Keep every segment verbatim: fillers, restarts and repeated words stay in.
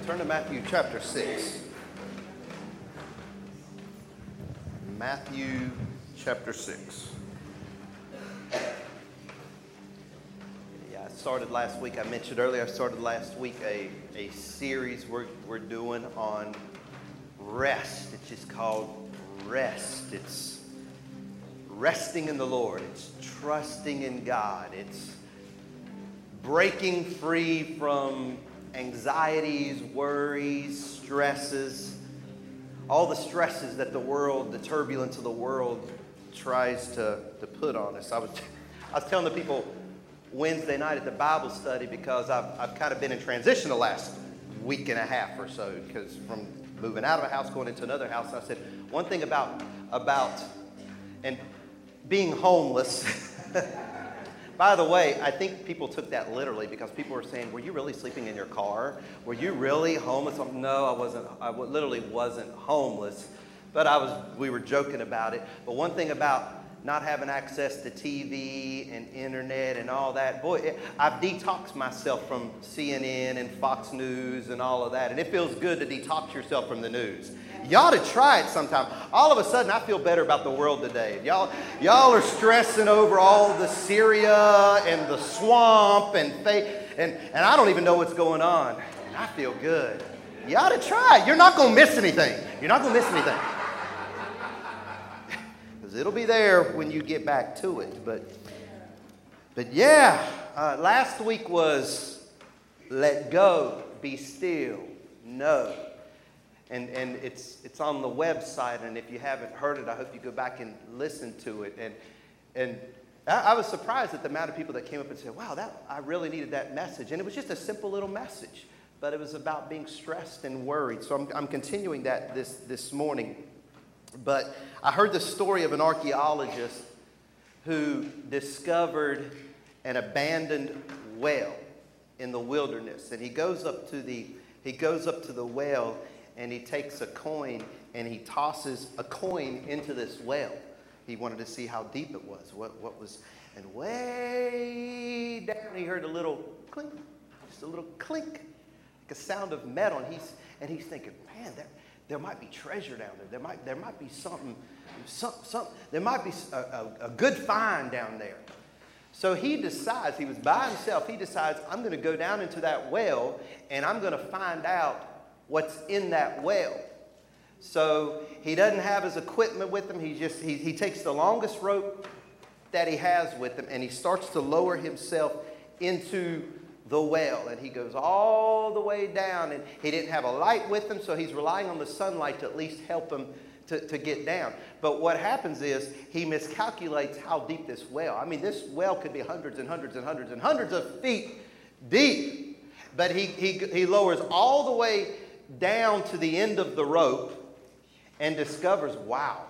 Turn to Matthew chapter six. Matthew chapter six. Yeah, I started last week. I mentioned earlier, I started last week a, a series we're, we're doing on rest. It's just called Rest. It's resting in the Lord. It's trusting in God. It's breaking free from anxieties, worries, stresses, all the stresses that the world, the turbulence of the world tries to, to put on us. I was, I was telling the people Wednesday night at the Bible study, because I've, I've kind of been in transition the last week and a half or so, because from moving out of a house, going into another house, I said, one thing about, about and being homeless. By the way, I think people took that literally, because people were saying, were you really sleeping in your car? Were you really homeless? I'm, no, I wasn't. I literally wasn't homeless, but I was. We were joking about it. But one thing about not having access to T V and internet and all that, boy, it, I've detoxed myself from C N N and Fox News and all of that, and it feels good to detox yourself from the news. You ought to try it sometime. All of a sudden, I feel better about the world today. Y'all, y'all are stressing over all the Syria and the swamp and faith, and, and I don't even know what's going on. And I feel good. You ought to try it. You're not going to miss anything. You're not going to miss anything. Because it'll be there when you get back to it. But, but yeah, uh, last week was let go, be still, know. And and it's it's on the website, and if you haven't heard it, I hope you go back and listen to it. And and I, I was surprised at the amount of people that came up and said, wow, that I really needed that message. And it was just a simple little message, but it was about being stressed and worried. So I'm I'm continuing that this, this morning. But I heard the story of an archaeologist who discovered an abandoned well in the wilderness. And he goes up to the he goes up to the well, and he takes a coin and he tosses a coin into this well. He wanted to see how deep it was, what what was, and way down he heard a little clink, just a little clink, like a sound of metal. And he's and he's thinking, man, there there might be treasure down there. There might there might be something, some some there might be a, a, a good find down there. So he decides, he was by himself. He decides, I'm going to go down into that well and I'm going to find out what's in that well. So he doesn't have his equipment with him. He just he, he takes the longest rope that he has with him, and he starts to lower himself into the well. And he goes all the way down, and he didn't have a light with him, so he's relying on the sunlight to at least help him to, to get down. But what happens is he miscalculates how deep this well. I mean, this well could be hundreds and hundreds and hundreds and hundreds of feet deep. But he he he lowers all the way down to the end of the rope and discovers, wow,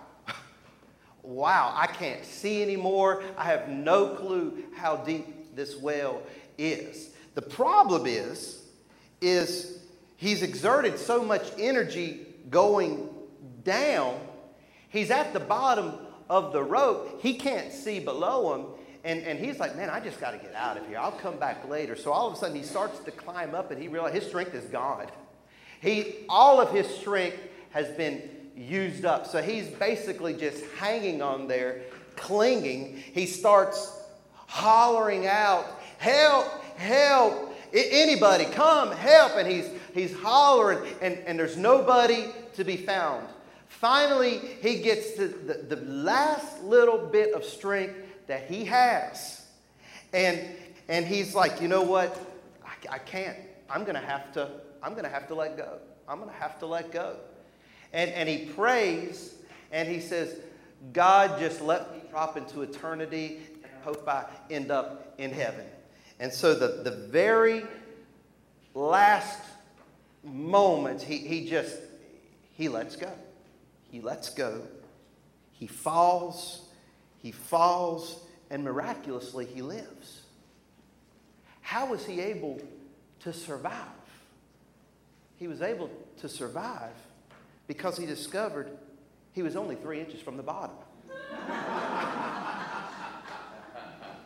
wow, I can't see anymore. I have no clue how deep this well is. The problem is, is he's exerted so much energy going down, he's at the bottom of the rope. He can't see below him. And, and he's like, man, I just got to get out of here. I'll come back later. So all of a sudden he starts to climb up, and he realizes his strength is gone. He, all of his strength has been used up. So he's basically just hanging on there, clinging. He starts hollering out, help, help, I- anybody, come, help. And he's, he's hollering, and, and there's nobody to be found. Finally, he gets to the, the last little bit of strength that he has. And, and he's like, you know what? I, I can't. I'm going to have to I'm going to have to let go. I'm going to have to let go. And, and he prays, and he says, God, just let me drop into eternity, and I hope I end up in heaven. And so the, the very last moment, he, he just, he lets go. He lets go. He falls. He falls, and miraculously he lives. How was he able to survive? He was able to survive because he discovered he was only three inches from the bottom.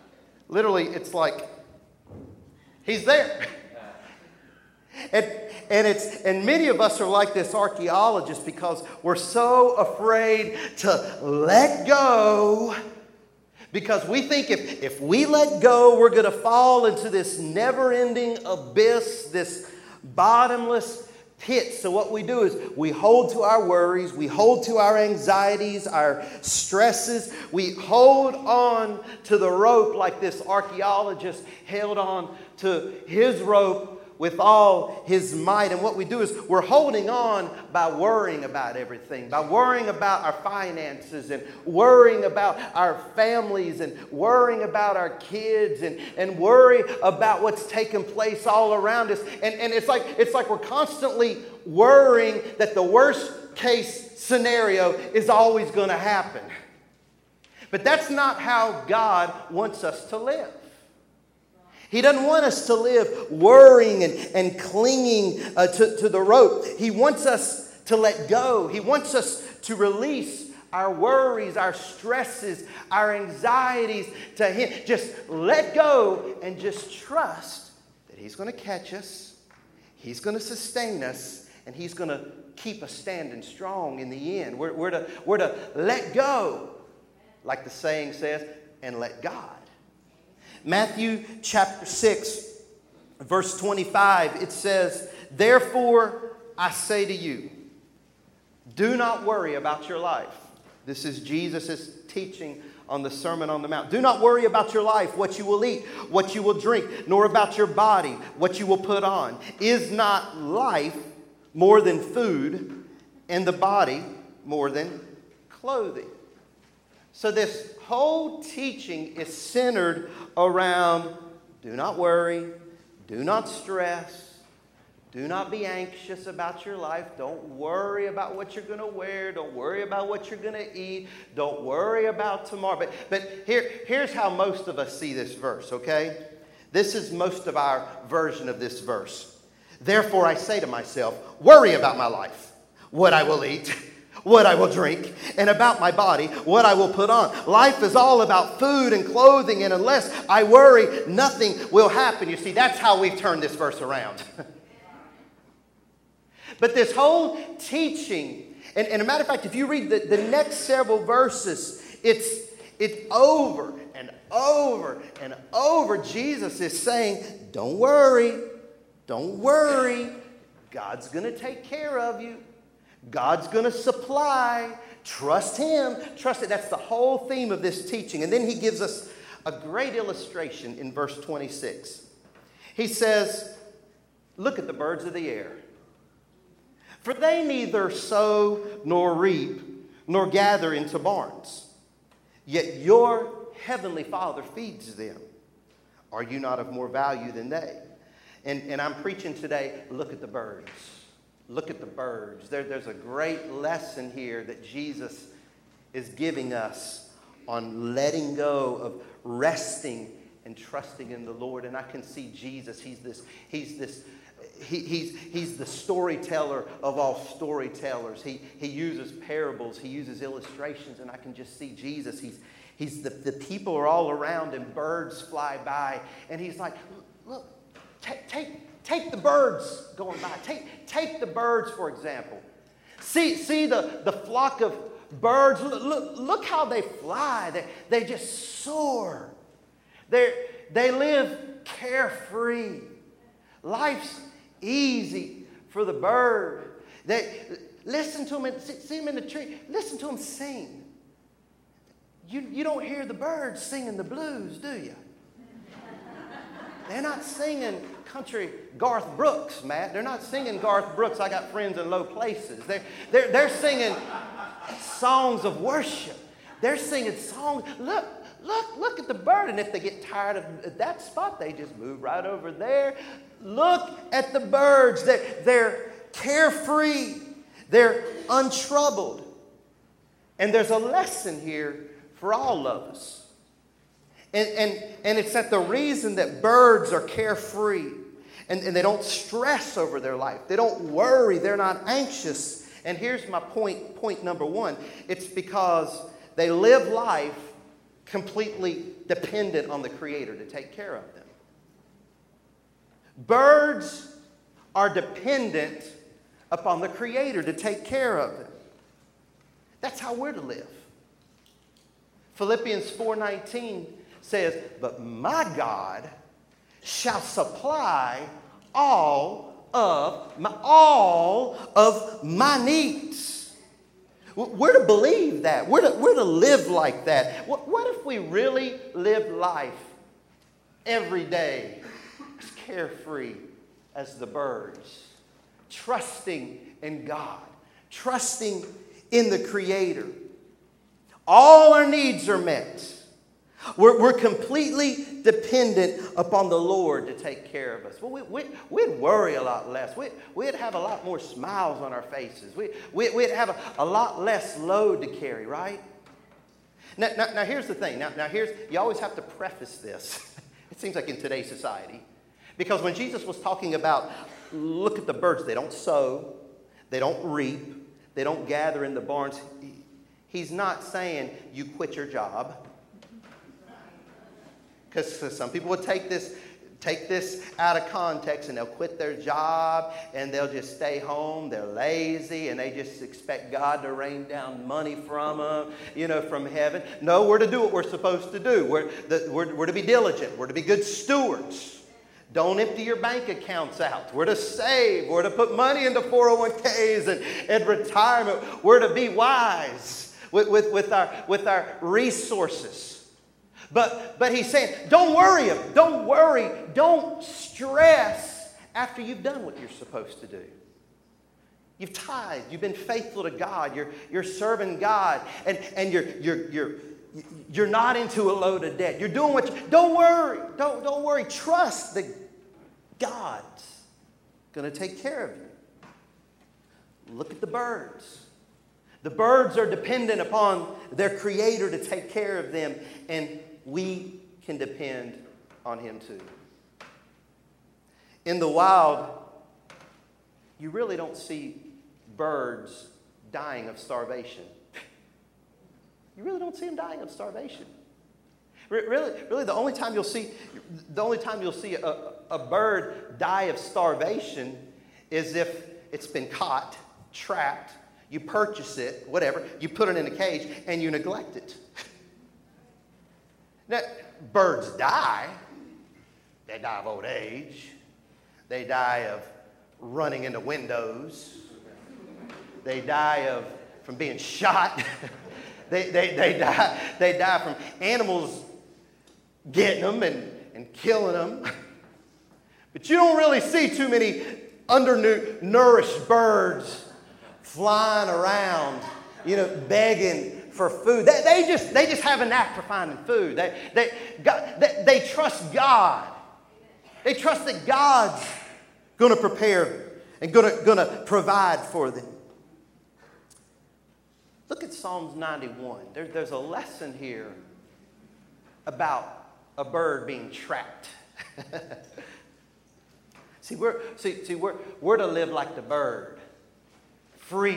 Literally, it's like he's there. And, And it's and many of us are like this archaeologist because we're so afraid to let go. Because we think if, if we let go, we're going to fall into this never-ending abyss, this bottomless pit. So what we do is we hold to our worries, we hold to our anxieties, our stresses. We hold on to the rope like this archaeologist held on to his rope with all his might. And what we do is we're holding on by worrying about everything, by worrying about our finances and worrying about our families and worrying about our kids and, and worry about what's taking place all around us. And, and it's like it's like we're constantly worrying that the worst case scenario is always going to happen. But that's not how God wants us to live. He doesn't want us to live worrying and, and clinging uh, to, to the rope. He wants us to let go. He wants us to release our worries, our stresses, our anxieties to Him. Just let go and just trust that He's going to catch us. He's going to sustain us. And He's going to keep us standing strong in the end. We're, we're, to, we're to let go, like the saying says, and let God. Matthew chapter six, verse twenty-five, it says, "Therefore I say to you, do not worry about your life." This is Jesus' teaching on the Sermon on the Mount. "Do not worry about your life, what you will eat, what you will drink, nor about your body, what you will put on. Is not life more than food, and the body more than clothing?" So this whole teaching is centered around do not worry, do not stress, do not be anxious about your life. Don't worry about what you're going to wear. Don't worry about what you're going to eat. Don't worry about tomorrow. But, but here, here's how most of us see this verse, okay? This is most of our version of this verse. "Therefore I say to myself, worry about my life, what I will eat, what I will drink, and about my body, what I will put on. Life is all about food and clothing, and unless I worry, nothing will happen." You see, that's how we've turned this verse around. But this whole teaching, and, and a matter of fact, if you read the, the next several verses, it's, it's over and over and over. Jesus is saying, don't worry, don't worry. God's going to take care of you. God's going to supply. Trust Him. Trust it. That's the whole theme of this teaching. And then He gives us a great illustration in verse twenty-six. He says, "Look at the birds of the air. For they neither sow nor reap nor gather into barns. Yet your heavenly Father feeds them. Are you not of more value than they?" And, and I'm preaching today, look at the birds. Look at the birds. There, there's a great lesson here that Jesus is giving us on letting go of resting and trusting in the Lord. And I can see Jesus. He's this, he's this, he, he's, he's the storyteller of all storytellers. He, he uses parables. He uses illustrations. And I can just see Jesus. He's, he's the, the people are all around and birds fly by. And He's like, look, take, take, Take the birds going by. Take, take the birds, for example. See, see the, the flock of birds. Look, look, look how they fly. They, they just soar. They they live carefree. Life's easy for the bird. They, listen to them. And see, see them in the tree. Listen to them sing. You, you don't hear the birds singing the blues, do you? They're not singing country Garth Brooks, Matt. They're not singing Garth Brooks, "I got friends in low places." They're, they're, they're singing songs of worship. They're singing songs. Look, look, look at the bird. And if they get tired of that spot, they just move right over there. Look at the birds. They're, they're carefree. They're untroubled. And there's a lesson here for all of us. And, and, and it's that the reason that birds are carefree and, and they don't stress over their life. They don't worry. They're not anxious. And here's my point, point number one. It's because they live life completely dependent on the Creator to take care of them. Birds are dependent upon the Creator to take care of them. That's how we're to live. Philippians four nineteen says, "But my God shall supply all of my, all of my needs." We're to believe that. We're to, we're to live like that. What, what if we really lived life every day as carefree as the birds, trusting in God, trusting in the Creator? All our needs are met. We're, we're completely dependent upon the Lord to take care of us. Well, we, we, we'd worry a lot less. We, we'd have a lot more smiles on our faces. We, we, we'd have a, a lot less load to carry, right? Now, now, now here's the thing. Now, now here's, you always have to preface this. It seems like in today's society. Because when Jesus was talking about, look at the birds, they don't sow, they don't reap, they don't gather in the barns. He's not saying you quit your job. Because some people would take this, take this out of context and they'll quit their job and they'll just stay home. They're lazy and they just expect God to rain down money from them, you know, from heaven. No, we're to do what we're supposed to do. We're, the, we're, we're to be diligent. We're to be good stewards. Don't empty your bank accounts out. We're to save. We're to put money into four oh one k's and, and retirement. We're to be wise with, with, with, our, with our resources. But, but he's saying, don't worry. Don't worry. Don't stress after you've done what you're supposed to do. You've tithed. You've been faithful to God. You're, you're serving God. And, and you're, you're, you're, you're not into a load of debt. You're doing what you... Don't worry. Don't, don't worry. Trust that God's going to take care of you. Look at the birds. The birds are dependent upon their Creator to take care of them. And we can depend on Him too. In the wild, you really don't see birds dying of starvation. You really don't see them dying of starvation. Really, really, the only time you'll see, the only time you'll see a, a bird die of starvation is if it's been caught, trapped, you purchase it, whatever, you put it in a cage, and you neglect it. Now, birds die. They die of old age. They die of running into windows. They die of from being shot. they, they, they, die, they die from animals getting them and, and killing them. But you don't really see too many undernourished birds flying around, you know, begging for food. They, they just they just have a knack for finding food. They they, God, they they trust God. They trust that God's going to prepare and going to going to provide for them. Look at Psalms ninety-one. There, there's a lesson here about a bird being trapped. see, we're see see we're we're to live like the bird, free.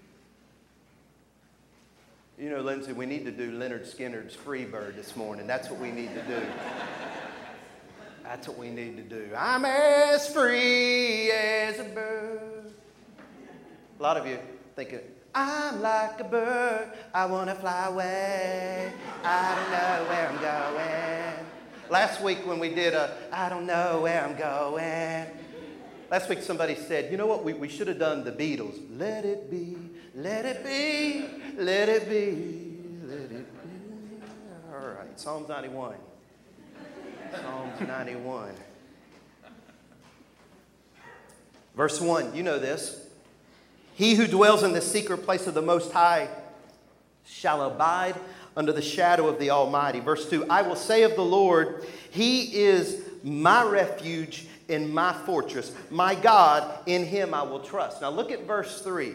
You know, Lindsay, we need to do Leonard Skinner's Free Bird this morning. That's what we need to do. That's what we need to do. I'm as free as a bird. A lot of you thinking, I'm like a bird. I want to fly away. I don't know where I'm going. Last week when we did a, I don't know where I'm going. Last week somebody said, you know what, we, we should have done the Beatles. Let it be, let it be, let it be, let it be. All right, Psalms ninety-one. Psalms ninety-one. Verse one, you know this. He who dwells in the secret place of the Most High shall abide under the shadow of the Almighty. Verse two, I will say of the Lord, He is my refuge and my fortress. My God, in Him I will trust. Now look at verse three.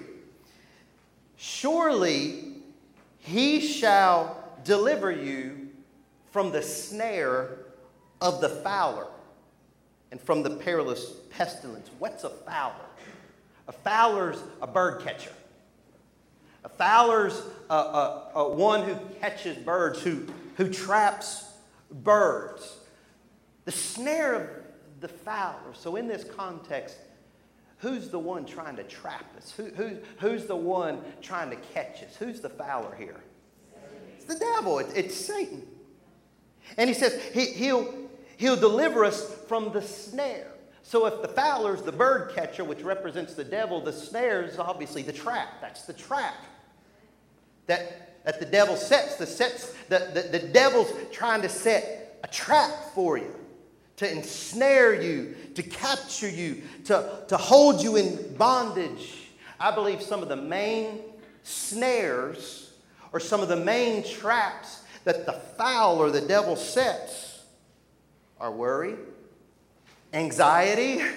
Surely He shall deliver you from the snare of the fowler and from the perilous pestilence. What's a fowler? A fowler's a bird catcher. A fowler's a, a, a one who catches birds, who, who traps birds. The snare of the fowler. So in this context, who's the one trying to trap us? Who, who, who's the one trying to catch us? Who's the fowler here? It's the devil. It, it's Satan. And he says he, he'll, he'll deliver us from the snare. So if the fowler is the bird catcher, which represents the devil, the snare is obviously the trap. That's the trap that, that the devil sets. The, sets the, the, the devil's trying to set a trap for you, to ensnare you, to capture you, to, to hold you in bondage. I believe some of the main snares or some of the main traps that the fowl or the devil sets are worry, anxiety,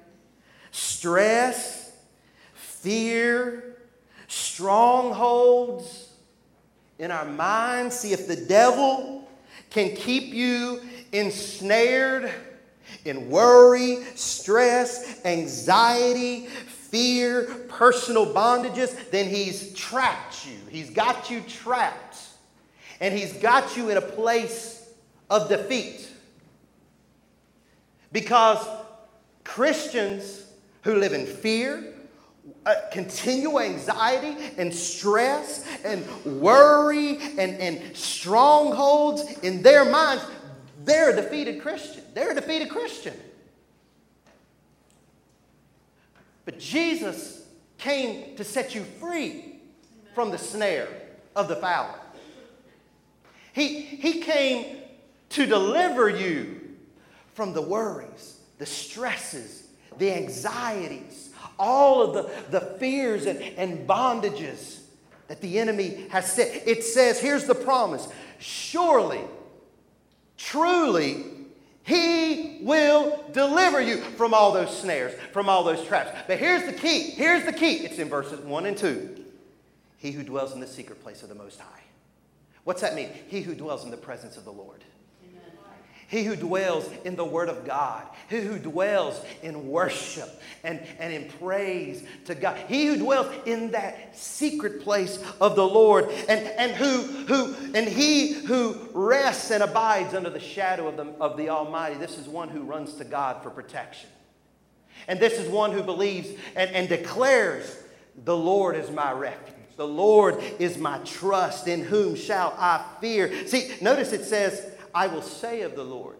stress, fear, strongholds in our minds. See, if the devil can keep you ensnared in worry, stress, anxiety, fear, personal bondages, then he's trapped you. He's got you trapped. And he's got you in a place of defeat. Because Christians who live in fear, uh, continual anxiety and stress and worry and, and strongholds in their minds, they're a defeated Christian. They're a defeated Christian. But Jesus came to set you free from the snare of the fowler. He, he came to deliver you from the worries, the stresses, the anxieties, all of the, the fears and, and bondages that the enemy has set. It says, here's the promise, surely, truly, he will deliver you from all those snares, from all those traps. But here's the key. Here's the key. It's in verses one and two. He who dwells in the secret place of the Most High. What's that mean? He who dwells in the presence of the Lord. Amen. He who dwells in the Word of God. He who dwells in worship and, and in praise to God. He who dwells in that secret place of the Lord. And, and, who, who, and he who rests and abides under the shadow of the, of the Almighty. This is one who runs to God for protection. And this is one who believes and, and declares, the Lord is my refuge. The Lord is my trust. In whom shall I fear? See, notice it says, I will say of the Lord.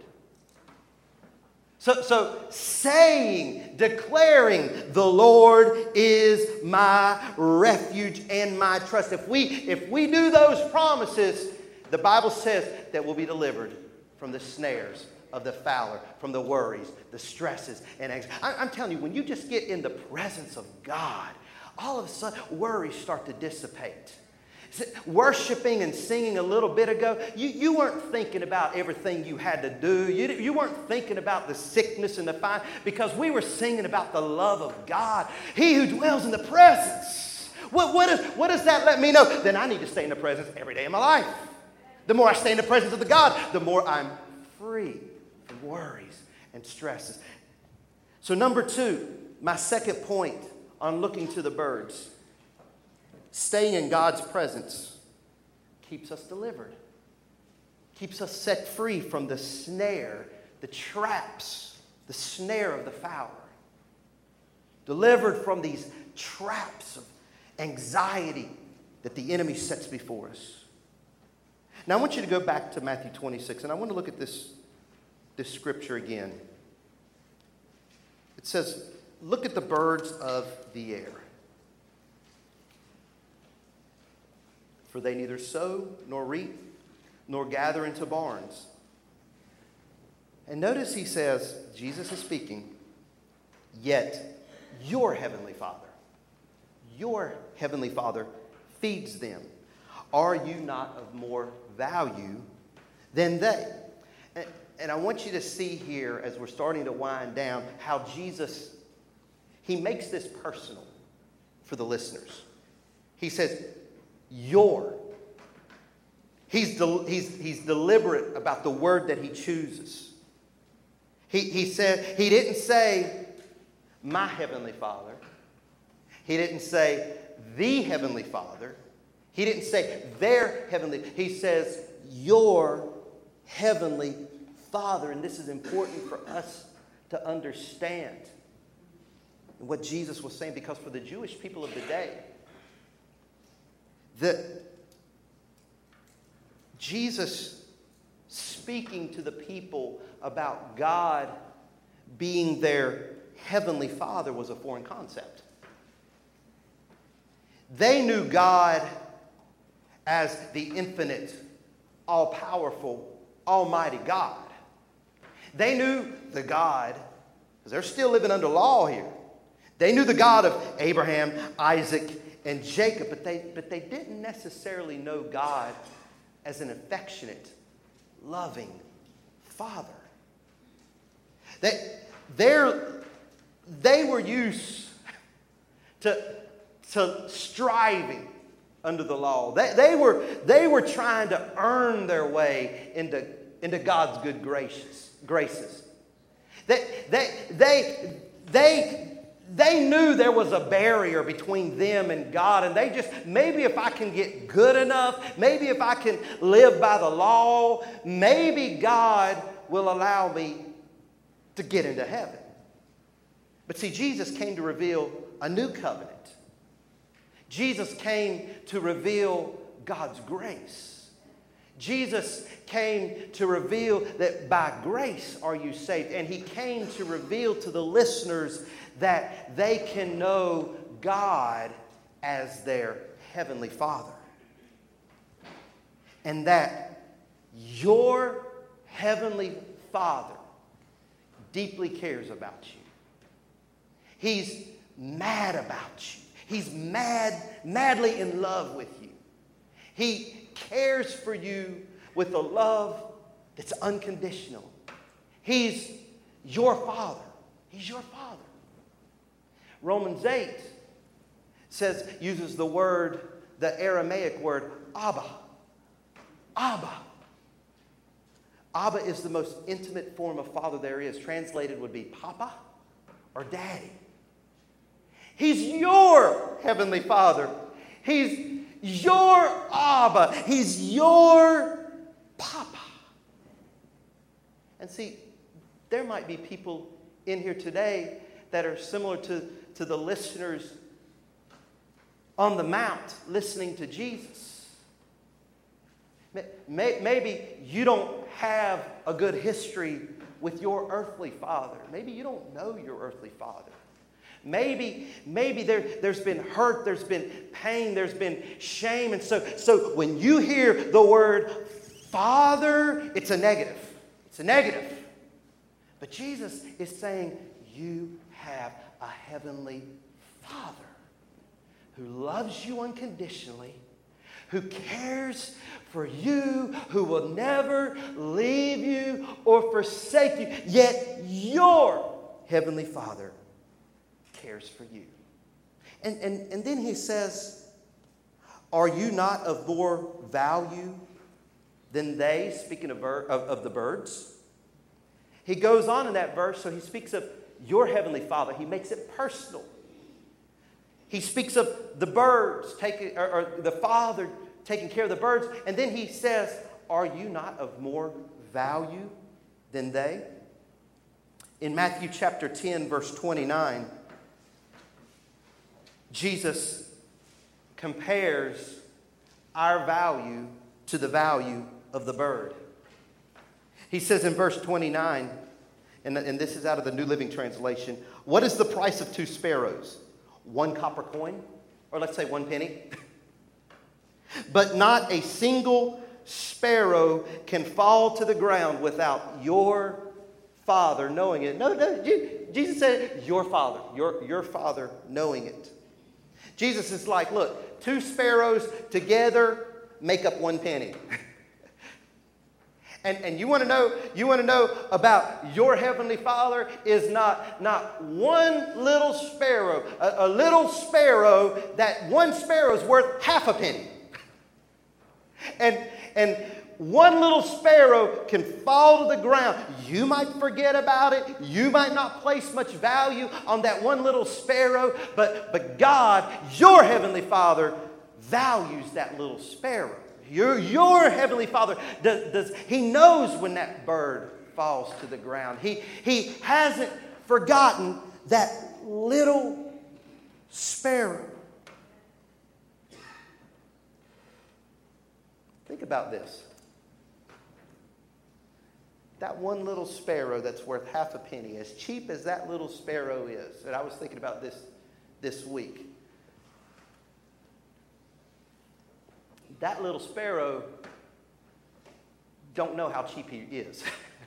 So, so saying, declaring, the Lord is my refuge and my trust. If we, if we do those promises, the Bible says that we'll be delivered from the snares of the fowler, from the worries, the stresses, and anxiety. I'm telling you, when you just get in the presence of God, all of a sudden, worries start to dissipate. Worshiping and singing a little bit ago, you, you weren't thinking about everything you had to do. You, you weren't thinking about the sickness and the fire, because we were singing about the love of God. He who dwells in the presence. What, what, is, what does that let me know? Then I need to stay in the presence every day of my life. The more I stay in the presence of the God, the more I'm free from worries and stresses. So number two, my second point on looking to the birds. Staying in God's presence keeps us delivered. Keeps us set free from the snare, the traps, the snare of the fowler. Delivered from these traps of anxiety that the enemy sets before us. Now I want you to go back to Matthew twenty-six, and I want to look at this, this scripture again. It says, look at the birds of the air. For they neither sow nor reap nor gather into barns. And notice he says, Jesus is speaking, yet your heavenly Father, your heavenly Father feeds them. Are you not of more value than they? And, and I want you to see here, as we're starting to wind down, how Jesus, he makes this personal for the listeners. He says, your. He's, del- he's, he's deliberate about the word that he chooses. He, he said, he didn't say, my heavenly Father. He didn't say, the heavenly Father. He didn't say, their heavenly. He says, your heavenly Father. And this is important for us to understand. and what Jesus was saying, because for the Jewish people of the day, that Jesus speaking to the people about God being their heavenly Father was a foreign concept. They knew God as the infinite, all-powerful, almighty God. They knew the God, because they're still living under law here. They knew the God of Abraham, Isaac, and Jacob, but they, but they didn't necessarily know God as an affectionate, loving Father. They, they're, they were used to, to striving under the law. They, they, were, they were trying to earn their way into, into God's good gracious, graces. They, they, they, they, they knew there was a barrier between them and God, and they just, maybe if I can get good enough, maybe if I can live by the law, maybe God will allow me to get into heaven. But see, Jesus came to reveal a new covenant. Jesus came to reveal God's grace. Jesus came to reveal that by grace are you saved. And he came to reveal to the listeners that they can know God as their heavenly Father. And that your heavenly Father deeply cares about you. He's mad about you. He's mad, madly in love with you. He cares for you with a love that's unconditional. He's your Father. He's your Father. Romans eight says, uses the word, the Aramaic word, Abba. Abba. Abba is the most intimate form of father there is. Translated would be Papa or Daddy. He's your heavenly Father. He's your Abba. He's your Papa. And see, there might be people in here today that are similar to, to the listeners on the Mount listening to Jesus. Maybe you don't have a good history with your earthly father. Maybe you don't know your earthly father. Maybe, maybe there, there's been hurt, there's been pain, there's been shame. And so, so when you hear the word Father, it's a negative. It's a negative. But Jesus is saying you have a heavenly Father who loves you unconditionally, who cares for you, who will never leave you or forsake you. Yet your heavenly Father cares for you. And, and, and then he says, are you not of more value than they? Speaking of, of, of the birds. He goes on in that verse, so he speaks of your heavenly Father. He makes it personal. He speaks of the birds, taking, or, or the Father taking care of the birds. And then he says, are you not of more value than they? In Matthew chapter ten, verse twenty-nine, Jesus compares our value to the value of the bird. He says in verse twenty-nine, and, and this is out of the New Living Translation, what is the price of two sparrows? One copper coin, or let's say one penny. But not a single sparrow can fall to the ground without your Father knowing it. No, no, Jesus said, your Father, your, your Father knowing it. Jesus is like, look, two sparrows together make up one penny. And, and you want to know, you want to know about your heavenly Father is not, not one little sparrow, a, a little sparrow, that one sparrow is worth half a penny. And, and one little sparrow can fall to the ground. You might forget about it. You might not place much value on that one little sparrow, but, but God, your heavenly Father, values that little sparrow. Your, your heavenly Father, does, does, he knows when that bird falls to the ground. He, he hasn't forgotten that little sparrow. Think about this. That one little sparrow that's worth half a penny, as cheap as that little sparrow is, and I was thinking about this this week. That little sparrow don't know how cheap he is.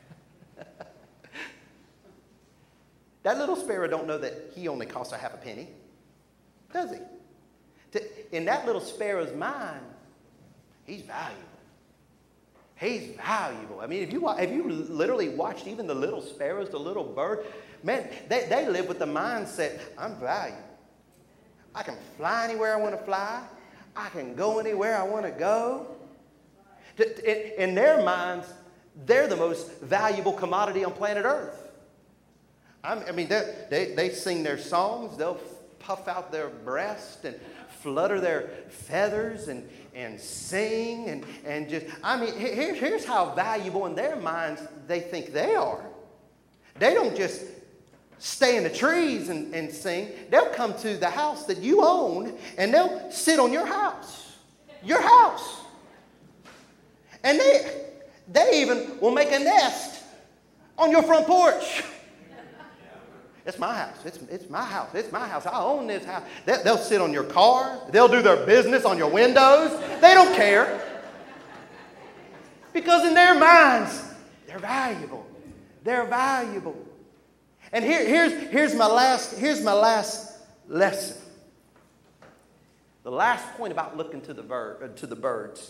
That little sparrow don't know that he only costs a half a penny, does he? To, in that little sparrow's mind, he's valuable. He's valuable. I mean, if you if you literally watched even the little sparrows, the little bird, man, they, they live with the mindset, I'm valuable. I can fly anywhere I want to fly. I can go anywhere I want to go. In their minds, they're the most valuable commodity on planet Earth. I mean, they, they sing their songs. They'll puff out their breast and flutter their feathers and, and sing and, and just, I mean, here, here's how valuable in their minds they think they are. They don't just stay in the trees and, and sing. They'll come to the house that you own and they'll sit on your house. Your house. And they, they even will make a nest on your front porch. It's my house. It's, it's my house. It's my house. I own this house. They, they'll sit on your car. They'll do their business on your windows. They don't care. Because in their minds, they're valuable. They're valuable. And here, here's, here's, my last, here's my last lesson. The last point about looking to the, bird, to the birds.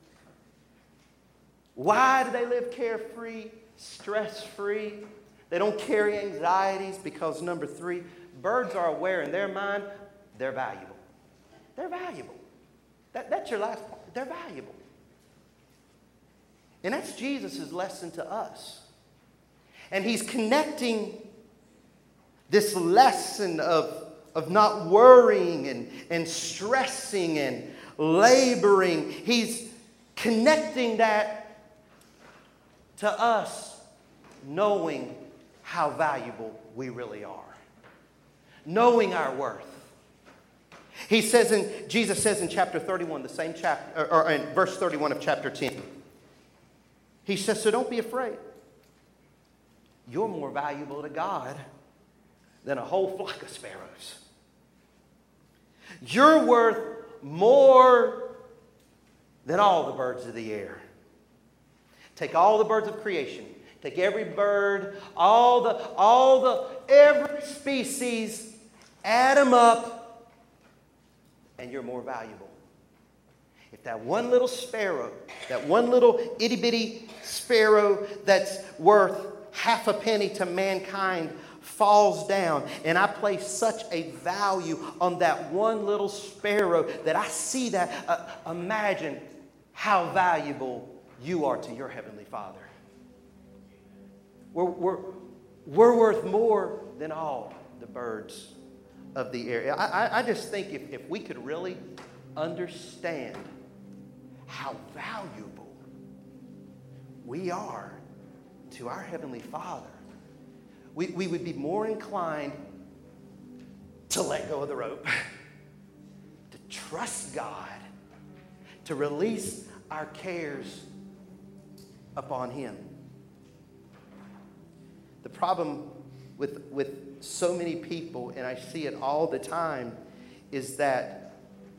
Why do they live carefree, stress-free? They don't carry anxieties because, number three, birds are aware in their mind they're valuable. They're valuable. That, that's your last point. They're valuable. And that's Jesus' lesson to us. And he's connecting this lesson of, of not worrying and, and stressing and laboring. He's connecting that to us knowing how valuable we really are. Knowing our worth. He says in, Jesus says in chapter thirty-one, the same chapter, or, or in verse thirty-one of chapter ten. He says, so don't be afraid. You're more valuable to God than a whole flock of sparrows. You're worth more than all the birds of the air. Take all the birds of creation. Take every bird, all the, all the, every species, add them up, and you're more valuable. If that one little sparrow, that one little itty bitty sparrow that's worth half a penny to mankind falls down, and I place such a value on that one little sparrow that I see that, uh, imagine how valuable you are to your Heavenly Father. We're, we're, we're worth more than all the birds of the air. I, I, I just think if, if we could really understand how valuable we are to our Heavenly Father, we, we would be more inclined to let go of the rope, to trust God, to release our cares upon Him. The problem with, with so many people, and I see it all the time, is that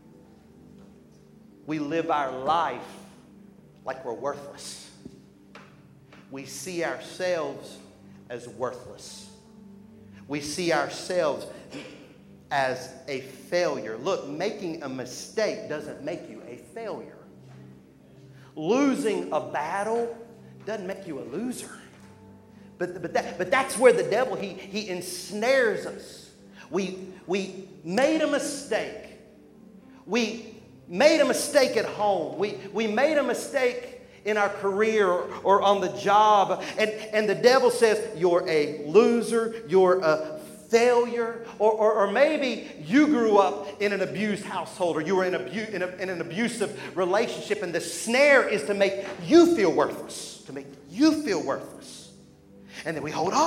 we live our life like we're worthless. We see ourselves as worthless. We see ourselves as a failure. Look, making a mistake doesn't make you a failure. Losing a battle doesn't make you a loser. But, but, that, but that's where the devil, he, he ensnares us. We, we made a mistake. We made a mistake at home. We, we made a mistake in our career or, or on the job. And, and the devil says, you're a loser, you're a failure. Or, or, or maybe you grew up in an abused household, or you were in, abu- in, a, in an abusive relationship, and the snare is to make you feel worthless, to make you feel worthless. And then we hold on.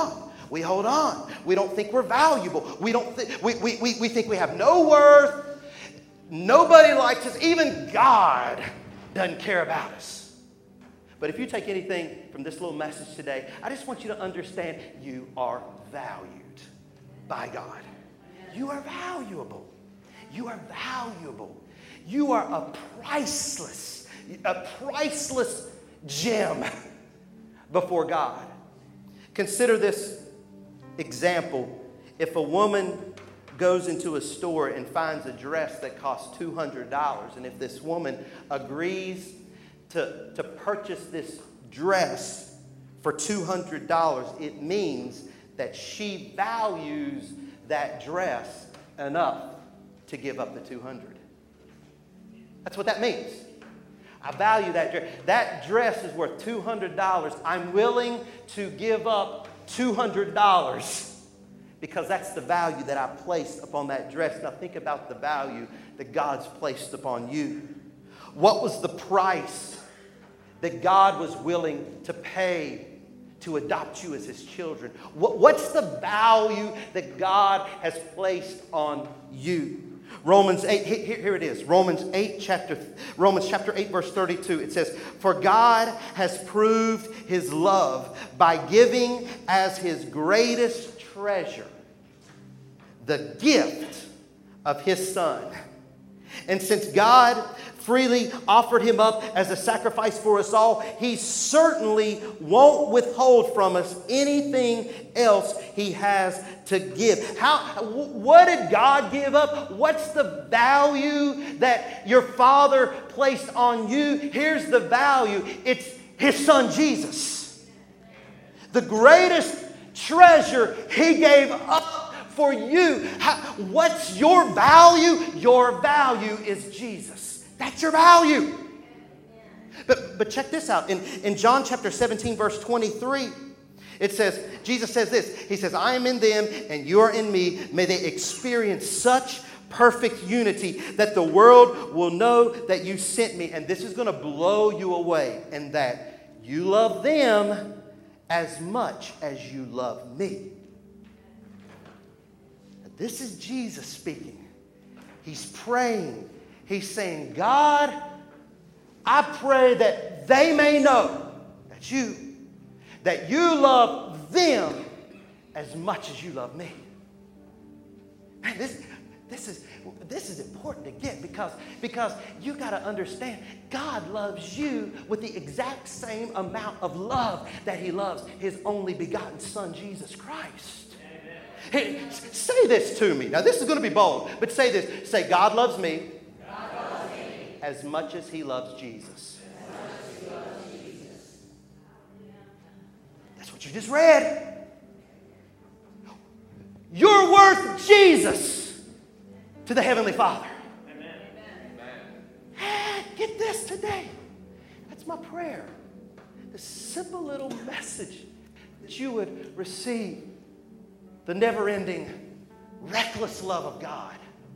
we hold on. We don't think we're valuable. We don't th- we, we, we, we think we have no worth. Nobody likes us. Even God doesn't care about us. But if you take anything from this little message today, I just want you to understand you are valued by God. You are valuable. You are valuable. You are a priceless, a priceless gem before God. Consider this example. If a woman goes into a store and finds a dress that costs two hundred dollars, and if this woman agrees to, to purchase this dress for two hundred dollars, it means that she values that dress enough to give up the two hundred dollars. That's what that means. I value that dress. That dress is worth two hundred dollars. I'm willing to give up two hundred dollars because that's the value that I placed upon that dress. Now think about the value that God's placed upon you. What was the price that God was willing to pay to adopt you as his children? What, what's the value that God has placed on you? Romans eight, here, here it is. Romans eight, chapter, Romans chapter eight, verse thirty-two. It says, "For God has proved his love by giving as his greatest treasure the gift of his Son. And since God freely offered him up as a sacrifice for us all, he certainly won't withhold from us anything else he has to give." How, what did God give up? What's the value that your Father placed on you? Here's the value. It's his Son Jesus. The greatest treasure he gave up for you. How, what's your value? Your value is Jesus. That's your value. But, but check this out. In, in John chapter seventeen, verse twenty-three, it says, Jesus says this. He says, "I am in them and you are in me. May they experience such perfect unity that the world will know that you sent me." And this is going to blow you away. And that you love them as much as you love me. This is Jesus speaking. He's praying. He's saying, God, I pray that they may know that you, that you love them as much as you love me. Man, this, this is, this is important to get because, because you got to understand God loves you with the exact same amount of love that he loves his only begotten Son, Jesus Christ. Hey, say this to me. Now, this is going to be bold, but say this. Say, God loves me, God loves me as much as he loves Jesus. As much as he loves Jesus. That's what you just read. You're worth Jesus to the Heavenly Father. Amen. Hey, get this today. That's my prayer. This simple little message that you would receive. The never-ending, reckless love of God.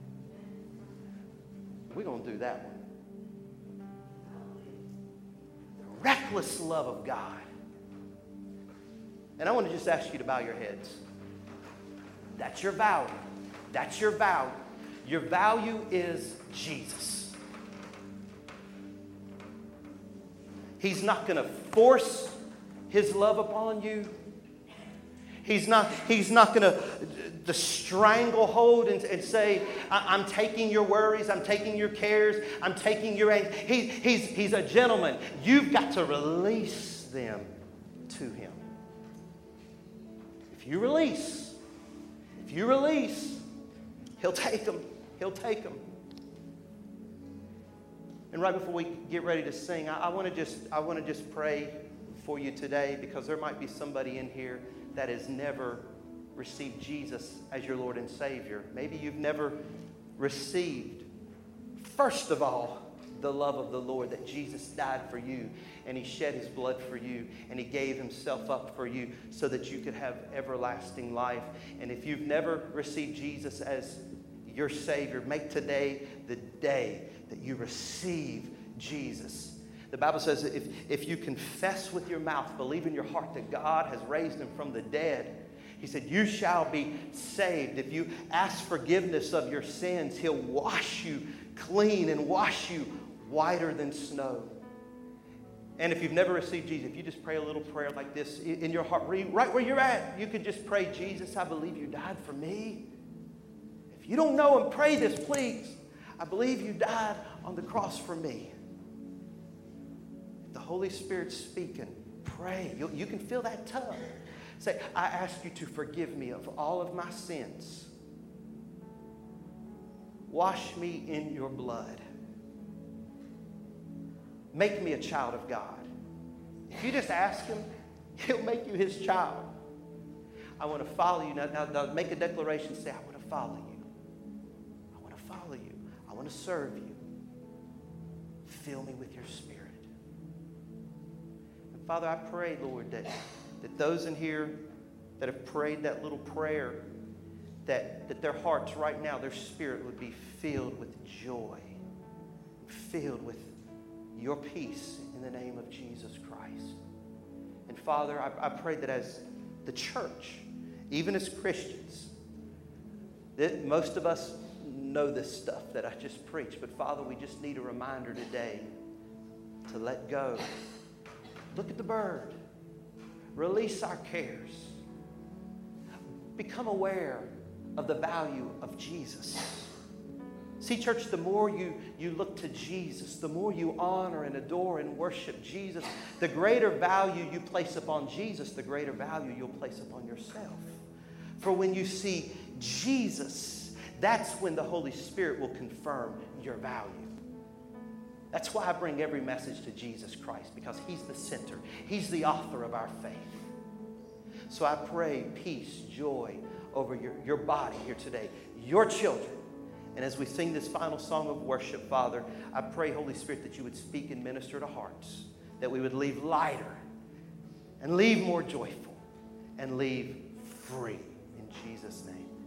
We're going to do that one. The reckless love of God. And I want to just ask you to bow your heads. That's your value. That's your value. Your value is Jesus. He's not going to force his love upon you. He's not, he's not going to stranglehold and, and say, I'm taking your worries, I'm taking your cares, I'm taking your anxiety. He, he's, he's a gentleman. You've got to release them to him. If you release, if you release, he'll take them. He'll take them. And right before we get ready to sing, I, I want to just, I want to just pray for you today because there might be somebody in here that has never received Jesus as your Lord and Savior. Maybe you've never received, first of all, the love of the Lord, that Jesus died for you and he shed his blood for you and he gave himself up for you so that you could have everlasting life. And if you've never received Jesus as your Savior, make today the day that you receive Jesus. The Bible says that if, if you confess with your mouth, believe in your heart that God has raised him from the dead, He said, you shall be saved. If you ask forgiveness of your sins, He'll wash you clean and wash you whiter than snow. And if you've never received Jesus, if you just pray a little prayer like this in your heart, right where you're at, you could just pray, Jesus, I believe you died for me. If you don't know Him, pray this, please. I believe you died on the cross for me. If the Holy Spirit's speaking, pray. You, you can feel that tug. Say, I ask you to forgive me of all of my sins. Wash me in your blood. Make me a child of God. If you just ask Him, He'll make you His child. I want to follow you. Now, now, now make a declaration. Say, I want to follow you. I want to follow you. I want to serve you. Fill me with your Spirit. And Father, I pray, Lord, that, that those in here that have prayed that little prayer, that, that their hearts right now, their spirit would be filled with joy, filled with your peace in the name of Jesus Christ. And Father, I, I pray that as the church, even as Christians, that most of us know this stuff that I just preached, but Father, we just need a reminder today to let go. Look at the bird. Release our cares. Become aware of the value of Jesus. See, church, the more you, you look to Jesus, the more you honor and adore and worship Jesus, the greater value you place upon Jesus, the greater value you'll place upon yourself. For when you see Jesus, that's when the Holy Spirit will confirm your value. That's why I bring every message to Jesus Christ, because He's the center. He's the author of our faith. So I pray peace, joy over your, your body here today, your children. And as we sing this final song of worship, Father, I pray, Holy Spirit, that you would speak and minister to hearts, that we would leave lighter and leave more joyful and leave free. In Jesus' name.